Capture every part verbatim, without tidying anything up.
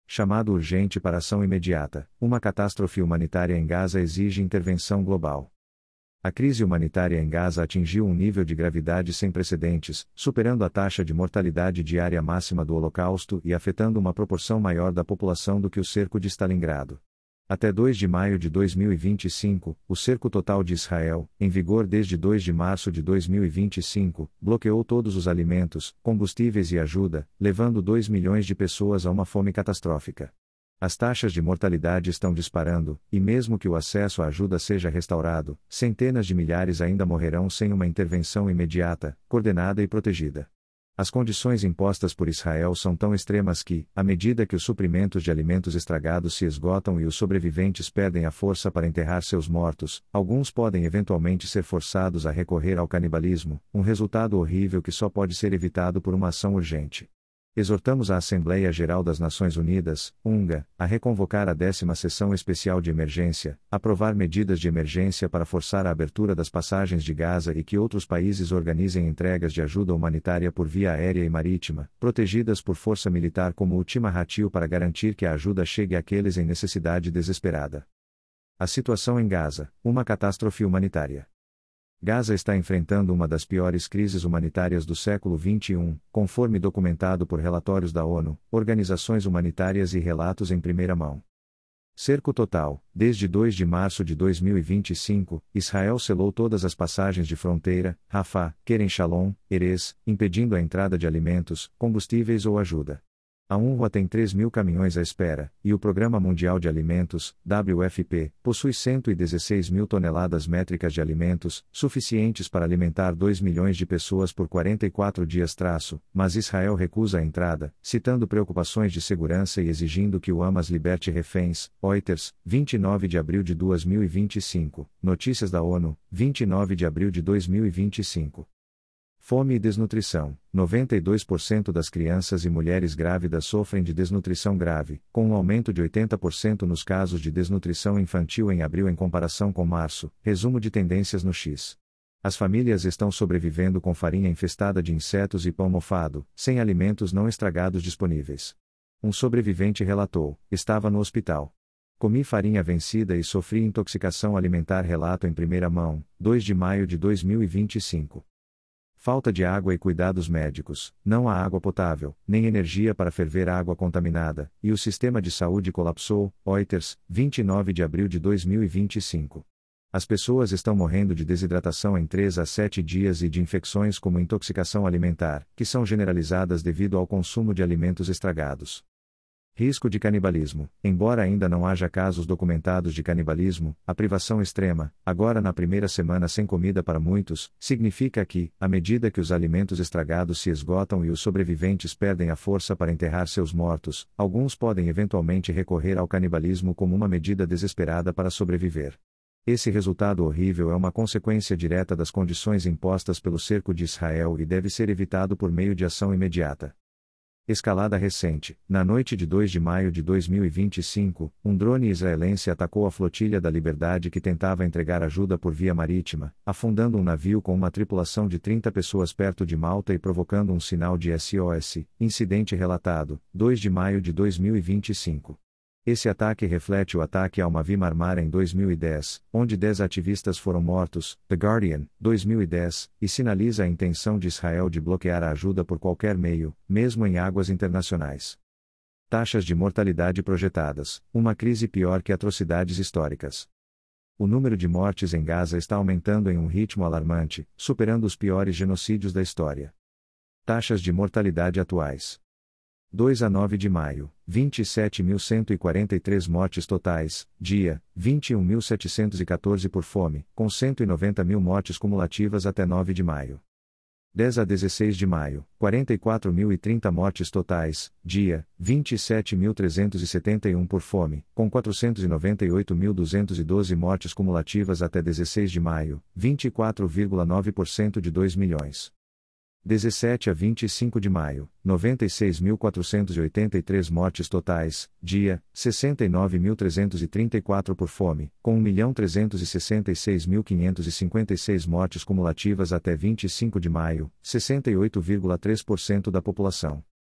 Chamado urgente para ação imediata, uma catástrofe humanitária em Gaza exige intervenção global. A crise humanitária em Gaza atingiu um nível de gravidade sem precedentes, superando a taxa de mortalidade diária máxima do Holocausto e afetando uma proporção maior da população do que o cerco de Stalingrado. Até dois de maio de dois mil e vinte e cinco, o cerco total de Israel, em vigor desde dois de março de dois mil e vinte e cinco, bloqueou todos os alimentos, combustíveis e ajuda, levando dois milhões de pessoas a uma fome catastrófica. As taxas de mortalidade estão disparando, e mesmo que o acesso à ajuda seja restaurado, centenas de milhares ainda morrerão sem uma intervenção imediata, coordenada e protegida. As condições impostas por Israel são tão extremas que, à medida que os suprimentos de alimentos estragados se esgotam e os sobreviventes perdem a força para enterrar seus mortos, alguns podem eventualmente ser forçados a recorrer ao canibalismo, um resultado horrível que só pode ser evitado por uma ação urgente. Exortamos a Assembleia Geral das Nações Unidas, UNGA, a reconvocar a décima Sessão Especial de Emergência, aprovar medidas de emergência para forçar a abertura das passagens de Gaza e que outros países organizem entregas de ajuda humanitária por via aérea e marítima, protegidas por força militar como última ratio para garantir que a ajuda chegue àqueles em necessidade desesperada. A situação em Gaza, uma catástrofe humanitária. Gaza está enfrentando uma das piores crises humanitárias do século vinte e um, conforme documentado por relatórios da ONU, organizações humanitárias e relatos em primeira mão. Cerco total. Desde dois de março de dois mil e vinte e cinco, Israel selou todas as passagens de fronteira, Rafah, Kerem Shalom, Erez, impedindo a entrada de alimentos, combustíveis ou ajuda. A UNRWA tem três mil caminhões à espera, e o Programa Mundial de Alimentos, W F P, possui cento e dezesseis mil toneladas métricas de alimentos, suficientes para alimentar dois milhões de pessoas por quarenta e quatro dias traço, mas Israel recusa a entrada, citando preocupações de segurança e exigindo que o Hamas liberte reféns. Reuters, vinte e nove de abril de dois mil e vinte e cinco, Notícias da ONU, vinte e nove de abril de dois mil e vinte e cinco. Fome e desnutrição. noventa e dois por cento das crianças e mulheres grávidas sofrem de desnutrição grave, com um aumento de oitenta por cento nos casos de desnutrição infantil em abril em comparação com março. Resumo de tendências no X. As famílias estão sobrevivendo com farinha infestada de insetos e pão mofado, sem alimentos não estragados disponíveis. Um sobrevivente relatou: estava no hospital. Comi farinha vencida e sofri intoxicação alimentar. Relato em primeira mão, dois de maio de dois mil e vinte e cinco. Falta de água e cuidados médicos, não há água potável, nem energia para ferver água contaminada, e o sistema de saúde colapsou. Reuters, vinte e nove de abril de dois mil e vinte e cinco. As pessoas estão morrendo de desidratação em três a sete dias e de infecções como intoxicação alimentar, que são generalizadas devido ao consumo de alimentos estragados. Risco de canibalismo. Embora ainda não haja casos documentados de canibalismo, a privação extrema, agora na primeira semana sem comida para muitos, significa que, à medida que os alimentos estragados se esgotam e os sobreviventes perdem a força para enterrar seus mortos, alguns podem eventualmente recorrer ao canibalismo como uma medida desesperada para sobreviver. Esse resultado horrível é uma consequência direta das condições impostas pelo cerco de Israel e deve ser evitado por meio de ação imediata. Escalada recente. Na noite de dois de maio de dois mil e vinte e cinco, um drone israelense atacou a flotilha da Liberdade que tentava entregar ajuda por via marítima, afundando um navio com uma tripulação de trinta pessoas perto de Malta e provocando um sinal de S O S. Incidente relatado, dois de maio de dois mil e vinte e cinco. Esse ataque reflete o ataque ao Mavi Marmara em dois mil e dez, onde dez ativistas foram mortos, The Guardian, dois mil e dez, e sinaliza a intenção de Israel de bloquear a ajuda por qualquer meio, mesmo em águas internacionais. Taxas de mortalidade projetadas, uma crise pior que atrocidades históricas. O número de mortes em Gaza está aumentando em um ritmo alarmante, superando os piores genocídios da história. Taxas de mortalidade atuais. dois a nove de maio, vinte e sete mil cento e quarenta e três mortes totais, dia, vinte e um mil setecentos e quatorze por fome, com cento e noventa mil mortes cumulativas até nove de maio. dez a dezesseis de maio, quarenta e quatro mil e trinta mortes totais, dia, vinte e sete mil trezentos e setenta e um por fome, com quatrocentos e noventa e oito mil duzentos e doze mortes cumulativas até dezesseis de maio, vinte e quatro vírgula nove por cento de dois milhões. dezessete a vinte e cinco de maio, noventa e seis mil quatrocentos e oitenta e três mortes totais, dia, sessenta e nove mil trezentos e trinta e quatro por fome, com um milhão trezentos e sessenta e seis mil quinhentos e cinquenta e seis mortes cumulativas até vinte e cinco de maio, sessenta e oito vírgula três por cento da população.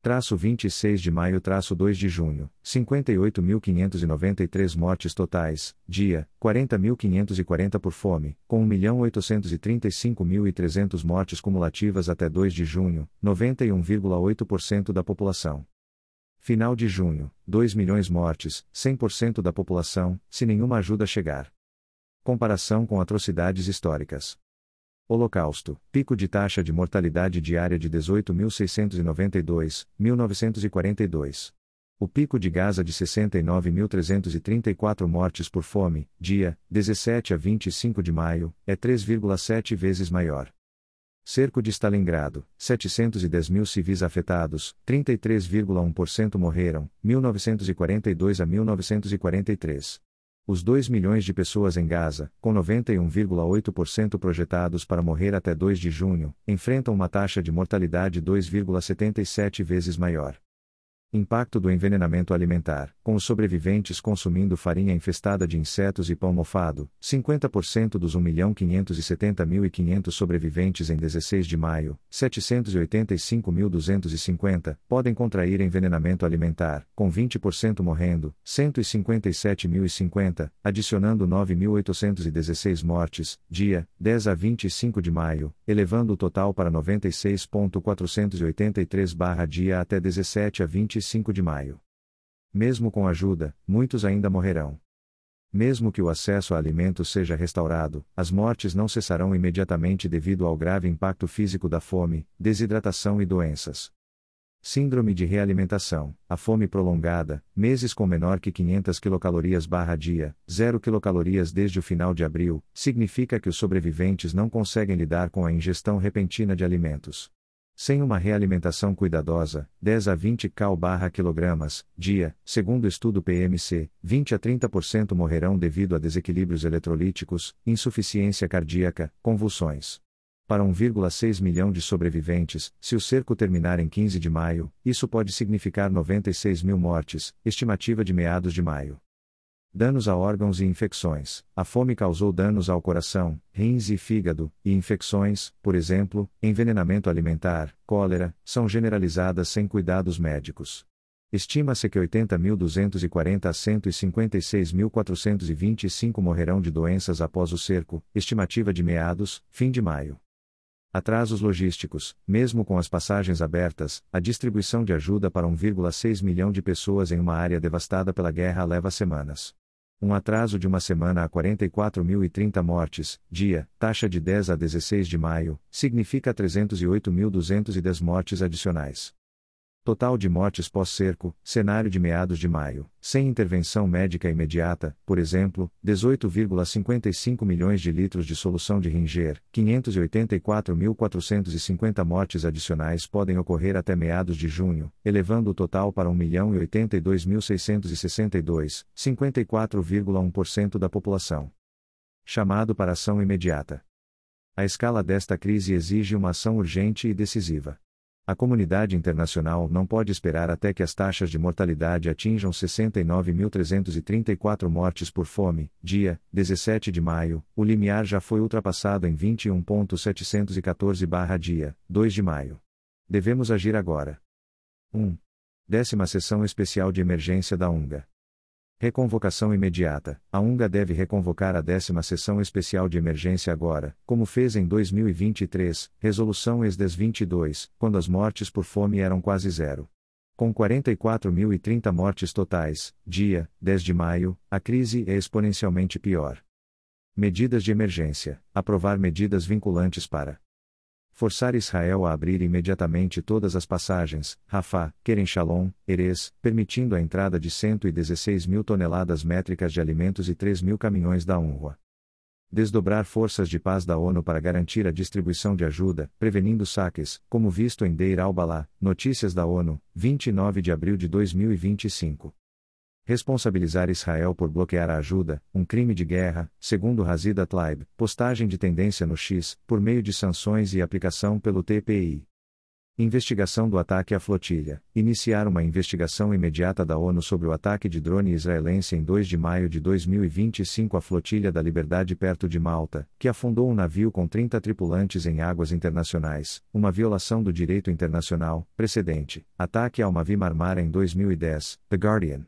Traço vinte e seis de maio traço dois de junho, cinquenta e oito mil quinhentos e noventa e três mortes totais, dia, quarenta mil quinhentos e quarenta por fome, com um milhão oitocentos e trinta e cinco mil e trezentos mortes cumulativas até dois de junho, noventa e um vírgula oito por cento da população. Final de junho, dois milhões mortes, cem por cento da população, se nenhuma ajuda chegar. Comparação com atrocidades históricas. Holocausto, pico de taxa de mortalidade diária de dezoito mil seiscentos e noventa e dois, mil novecentos e quarenta e dois. O pico de Gaza de sessenta e nove mil trezentos e trinta e quatro mortes por fome, dia, dezessete a vinte e cinco de maio, é três vírgula sete vezes maior. Cerco de Stalingrado, setecentos e dez mil civis afetados, trinta e três vírgula um por cento morreram, mil novecentos e quarenta e dois a mil novecentos e quarenta e três. Os dois milhões de pessoas em Gaza, com noventa e um vírgula oito por cento projetados para morrer até dois de junho, enfrentam uma taxa de mortalidade dois vírgula setenta e sete vezes maior. Impacto do envenenamento alimentar, com os sobreviventes consumindo farinha infestada de insetos e pão mofado, cinquenta por cento dos um milhão quinhentos e setenta mil e quinhentos sobreviventes em dezesseis de maio, setecentos e oitenta e cinco mil duzentos e cinquenta, podem contrair envenenamento alimentar, com vinte por cento morrendo, cento e cinquenta e sete mil e cinquenta, adicionando nove mil oitocentos e dezesseis mortes, dia, dez a vinte e cinco de maio, elevando o total para noventa e seis mil quatrocentos e oitenta e três barra dia até dezessete a vinte e cinco de maio. Mesmo com ajuda, muitos ainda morrerão. Mesmo que o acesso a alimentos seja restaurado, as mortes não cessarão imediatamente devido ao grave impacto físico da fome, desidratação e doenças. Síndrome de realimentação, a fome prolongada, meses com menor que quinhentas quilocalorias barra dia, zero quilocalorias desde o final de abril, significa que os sobreviventes não conseguem lidar com a ingestão repentina de alimentos. Sem uma realimentação cuidadosa, dez a vinte cal/quilogramas, dia, segundo estudo P M C, vinte a trinta por cento morrerão devido a desequilíbrios eletrolíticos, insuficiência cardíaca, convulsões. Para um vírgula seis milhão de sobreviventes, se o cerco terminar em quinze de maio, isso pode significar noventa e seis mil mortes, estimativa de meados de maio. Danos a órgãos e infecções. A fome causou danos ao coração, rins e fígado, e infecções, por exemplo, envenenamento alimentar, cólera, são generalizadas sem cuidados médicos. Estima-se que oitenta mil duzentos e quarenta a cento e cinquenta e seis mil quatrocentos e vinte e cinco morrerão de doenças após o cerco, estimativa de meados, fim de maio. Atrasos logísticos. Mesmo com as passagens abertas, a distribuição de ajuda para um vírgula seis milhão de pessoas em uma área devastada pela guerra leva semanas. Um atraso de uma semana a quarenta e quatro mil e trinta mortes, dia, taxa de dez a dezesseis de maio, significa trezentos e oito mil duzentos e dez mortes adicionais. Total de mortes pós-cerco, cenário de meados de maio, sem intervenção médica imediata, por exemplo, dezoito vírgula cinquenta e cinco milhões de litros de solução de Ringer, quinhentos e oitenta e quatro mil quatrocentos e cinquenta mortes adicionais podem ocorrer até meados de junho, elevando o total para um milhão e oitenta e dois mil seiscentos e sessenta e dois, cinquenta e quatro vírgula um por cento da população. Chamado para ação imediata. A escala desta crise exige uma ação urgente e decisiva. A comunidade internacional não pode esperar até que as taxas de mortalidade atinjam sessenta e nove mil trezentos e trinta e quatro mortes por fome, dia, dezessete de maio, o limiar já foi ultrapassado em vinte e um mil setecentos e quatorze barra dia, dois de maio. Devemos agir agora. um. Décima Sessão Especial de Emergência da UNGA. Reconvocação imediata. A UNGA deve reconvocar a décima Sessão Especial de Emergência agora, como fez em dois mil e vinte e três, Resolução E S D E S vinte e dois, quando as mortes por fome eram quase zero. Com quarenta e quatro mil e trinta mortes totais, dia, dez de maio, a crise é exponencialmente pior. Medidas de emergência. Aprovar medidas vinculantes para forçar Israel a abrir imediatamente todas as passagens, Rafah, Kerem Shalom, Erez, permitindo a entrada de cento e dezesseis mil toneladas métricas de alimentos e três mil caminhões da UNRWA. Desdobrar forças de paz da ONU para garantir a distribuição de ajuda, prevenindo saques, como visto em Deir al-Balá, Notícias da ONU, vinte e nove de abril de dois mil e vinte e cinco. Responsabilizar Israel por bloquear a ajuda, um crime de guerra, segundo Hazida Tlaib, postagem de tendência no X, por meio de sanções e aplicação pelo T P I. Investigação do ataque à flotilha. Iniciar uma investigação imediata da ONU sobre o ataque de drone israelense em dois de maio de dois mil e vinte e cinco à Flotilha da Liberdade perto de Malta, que afundou um navio com trinta tripulantes em águas internacionais, uma violação do direito internacional. Precedente: ataque ao Mavi Marmara em dois mil e dez, The Guardian.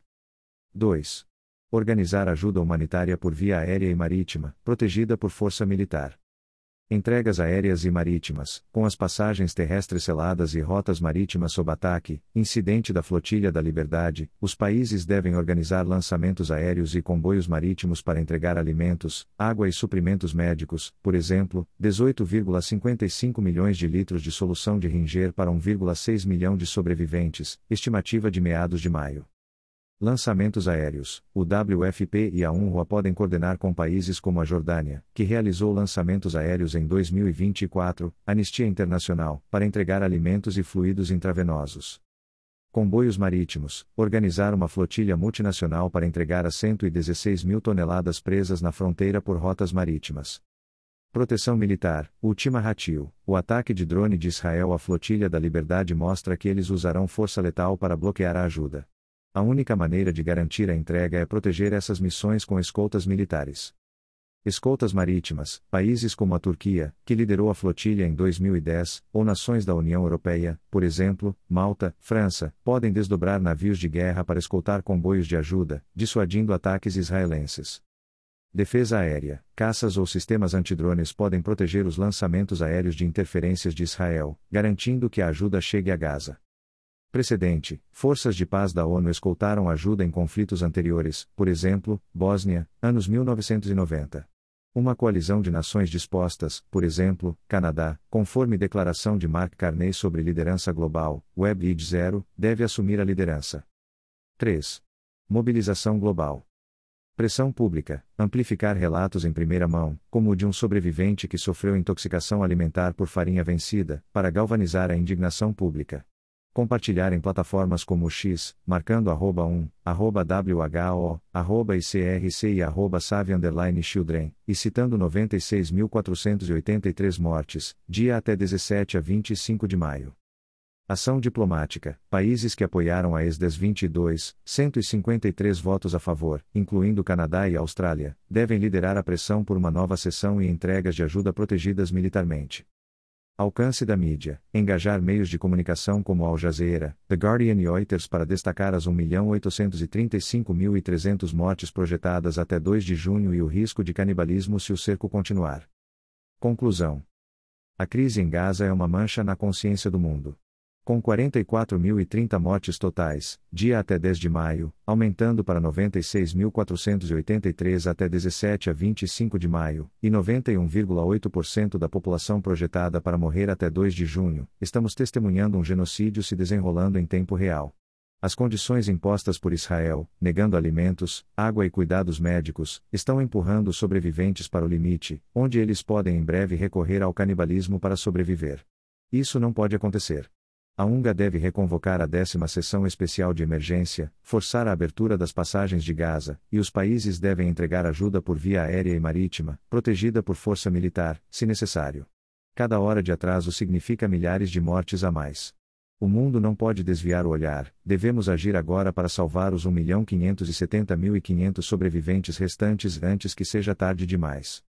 dois. Organizar ajuda humanitária por via aérea e marítima, protegida por força militar. Entregas aéreas e marítimas, com as passagens terrestres seladas e rotas marítimas sob ataque. Incidente da Flotilha da Liberdade: os países devem organizar lançamentos aéreos e comboios marítimos para entregar alimentos, água e suprimentos médicos, por exemplo, dezoito vírgula cinquenta e cinco milhões de litros de solução de Ringer para um vírgula seis milhão de sobreviventes, estimativa de meados de maio. Lançamentos aéreos. O W F P e a UNRWA podem coordenar com países como a Jordânia, que realizou lançamentos aéreos em dois mil e vinte e quatro, Anistia Internacional, para entregar alimentos e fluidos intravenosos. Comboios marítimos. Organizar uma flotilha multinacional para entregar as cento e dezesseis mil toneladas presas na fronteira por rotas marítimas. Proteção militar. Ultima Ratio. O ataque de drone de Israel à Flotilha da Liberdade mostra que eles usarão força letal para bloquear a ajuda. A única maneira de garantir a entrega é proteger essas missões com escoltas militares. Escoltas marítimas. Países como a Turquia, que liderou a flotilha em dois mil e dez, ou nações da União Europeia, por exemplo, Malta, França, podem desdobrar navios de guerra para escoltar comboios de ajuda, dissuadindo ataques israelenses. Defesa aérea. Caças ou sistemas antidrones podem proteger os lançamentos aéreos de interferências de Israel, garantindo que a ajuda chegue a Gaza. Precedente: forças de paz da ONU escoltaram ajuda em conflitos anteriores, por exemplo, Bósnia, anos mil novecentos e noventa. Uma coalizão de nações dispostas, por exemplo, Canadá, conforme declaração de Mark Carney sobre liderança global, WebEd Zero, deve assumir a liderança. três. Mobilização global. Pressão pública. Amplificar relatos em primeira mão, como o de um sobrevivente que sofreu intoxicação alimentar por farinha vencida, para galvanizar a indignação pública. Compartilhar em plataformas como o X, marcando arroba um, arroba WHO, arroba ICRC e arroba Save underline Children, e citando noventa e seis mil quatrocentos e oitenta e três mortes, dia até dezessete a vinte e cinco de maio. Ação diplomática. Países que apoiaram a ex dez vinte e dois, cento e cinquenta e três votos a favor, incluindo Canadá e Austrália, devem liderar a pressão por uma nova sessão e entregas de ajuda protegidas militarmente. Alcance da mídia. Engajar meios de comunicação como Al Jazeera, The Guardian e Reuters para destacar as um milhão oitocentos e trinta e cinco mil e trezentas mortes projetadas até dois de junho e o risco de canibalismo se o cerco continuar. Conclusão. A crise em Gaza é uma mancha na consciência do mundo. Com quarenta e quatro mil e trinta mortes totais, dia até dez de maio, aumentando para noventa e seis mil quatrocentos e oitenta e três até dezessete a vinte e cinco de maio, e noventa e um vírgula oito por cento da população projetada para morrer até dois de junho, estamos testemunhando um genocídio se desenrolando em tempo real. As condições impostas por Israel, negando alimentos, água e cuidados médicos, estão empurrando os sobreviventes para o limite, onde eles podem em breve recorrer ao canibalismo para sobreviver. Isso não pode acontecer. A UNGA deve reconvocar a décima sessão especial de emergência, forçar a abertura das passagens de Gaza, e os países devem entregar ajuda por via aérea e marítima, protegida por força militar, se necessário. Cada hora de atraso significa milhares de mortes a mais. O mundo não pode desviar o olhar, devemos agir agora para salvar os um milhão quinhentos e setenta mil e quinhentos sobreviventes restantes antes que seja tarde demais.